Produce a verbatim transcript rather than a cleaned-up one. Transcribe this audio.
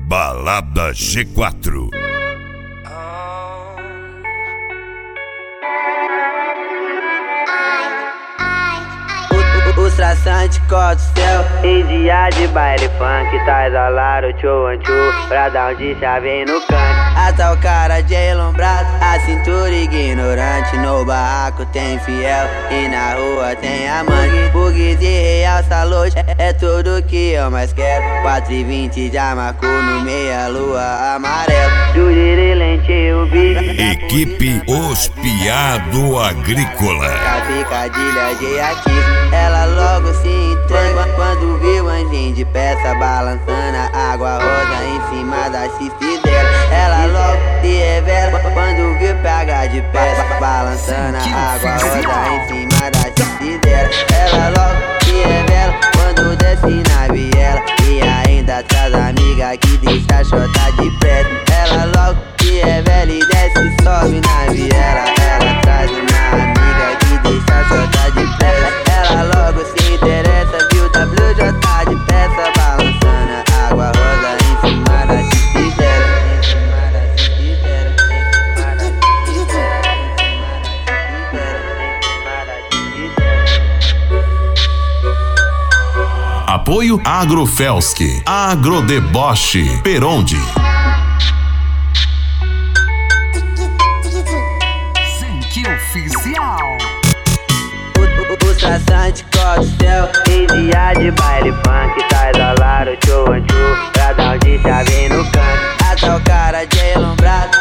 Balada G quatro. Os traçantes cortam o céu em dia de baile funk. Tá exalado, tchô, tchô, pra dar um de chave no canto. Até o cara de elombrado, a cintura ignorante. No barraco tem fiel e na rua tem amante. Bugues e realça luz, é tudo que eu mais quero. Quatro e vinte já marcou no meia lua amarelo. Juriri lentinho, big. Equipe Os Piado Agrícola. A picadilha de atismo, ela logo se entrega quando viu o anjinho de peça balançando a água rosa em cima da chifre dela. Ela logo se revela quando viu P H de peça balançando a água rosa em cima da chifre dela. Ela logo se revela quando desce na viela e ainda traz amiga que deixa chotar de preto. Ela logo se revela e desce e sobe na viela. Ela traz uma amiga que deixa chotar de preto. Ela logo se interessa, viu o W J de peça balançando a água rosa em cima da chifre dela. Em cima da chifre dela, em cima da chifre dela, em cima da chifre dela. Apoio Agrofelsk, Agrodeboche, Peronde. Zenque Oficial. Os traçantes cortam o céu em dia de baile funk. Tá exalado, tchô, tchô, pra dar um de chave no canto. Até o cara de elombrado,